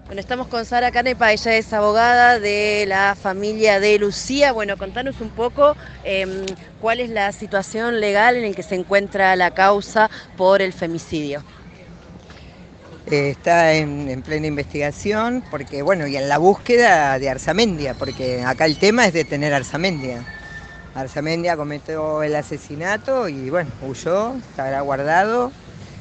Bueno, estamos con Sara Canepa, ella es abogada de la familia de Lucía. Bueno, contanos un poco cuál es la situación legal en la que se encuentra la causa por el femicidio. Está en plena investigación porque, bueno, y en la búsqueda de Arzamendia, porque acá el tema es detener a Arzamendia. Arzamendia cometió el asesinato y, bueno, huyó, se habrá guardado,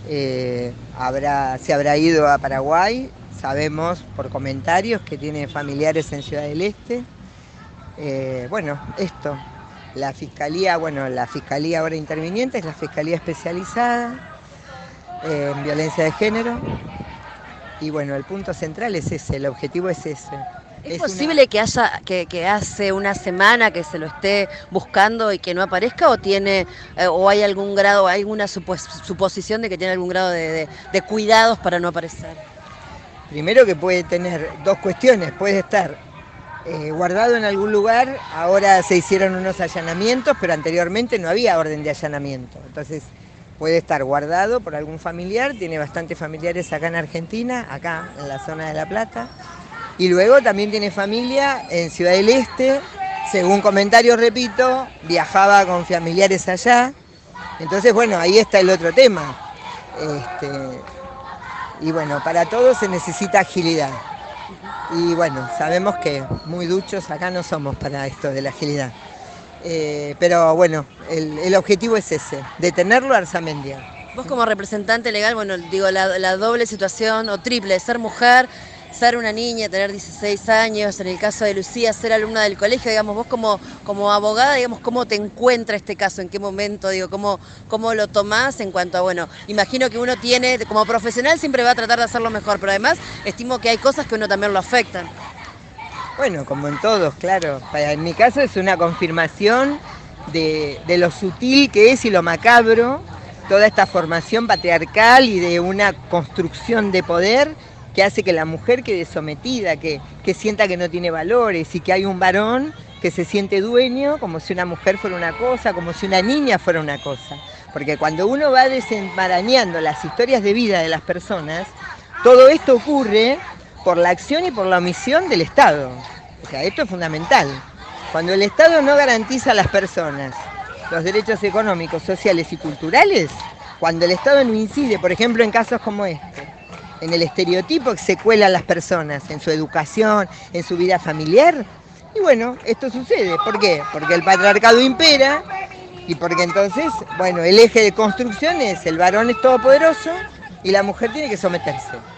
se habrá ido a Paraguay. Sabemos por comentarios que tiene familiares en Ciudad del Este. Bueno, esto, la fiscalía ahora interviniente es la fiscalía especializada en violencia de género. Y bueno, el punto central es ese, el objetivo es ese. ¿Es posible que hace una semana que se lo esté buscando y que no aparezca o tiene o hay algún grado, hay alguna suposición de que tiene algún grado de cuidados para no aparecer? Primero que puede tener dos cuestiones, puede estar guardado en algún lugar, ahora se hicieron unos allanamientos, pero anteriormente no había orden de allanamiento. Entonces puede estar guardado por algún familiar, tiene bastantes familiares acá en Argentina, acá en la zona de La Plata. Y luego también tiene familia en Ciudad del Este, según comentarios, repito, viajaba con familiares allá. Entonces, bueno, ahí está el otro tema. Y bueno, para todo se necesita agilidad. Y bueno, sabemos que muy duchos acá no somos para esto de la agilidad. Pero bueno, el objetivo es ese, detenerlo a Arzamendia. Vos como representante legal, bueno, digo, la doble situación o triple, ser mujer, ser una niña, tener 16 años, en el caso de Lucía, ser alumna del colegio, digamos, vos como abogada, digamos, ¿cómo te encuentra este caso? ¿En qué momento? Digo, ¿cómo lo tomás en cuanto a, bueno, imagino que uno tiene, como profesional siempre va a tratar de hacerlo mejor, pero además estimo que hay cosas que uno también lo afectan. Bueno, como en todos, claro. En mi caso es una confirmación de lo sutil que es y lo macabro, toda esta formación patriarcal y de una construcción de poder que hace que la mujer quede sometida, que sienta que no tiene valores y que hay un varón que se siente dueño como si una mujer fuera una cosa, como si una niña fuera una cosa. Porque cuando uno va desenmarañando las historias de vida de las personas, todo esto ocurre por la acción y por la omisión del Estado. O sea, esto es fundamental. Cuando el Estado no garantiza a las personas los derechos económicos, sociales y culturales, cuando el Estado no incide, por ejemplo, en casos como este, en el estereotipo que se cuelan las personas, en su educación, en su vida familiar, y bueno, esto sucede. ¿Por qué? Porque el patriarcado impera y porque entonces, bueno, el eje de construcción es el varón es todopoderoso y la mujer tiene que someterse.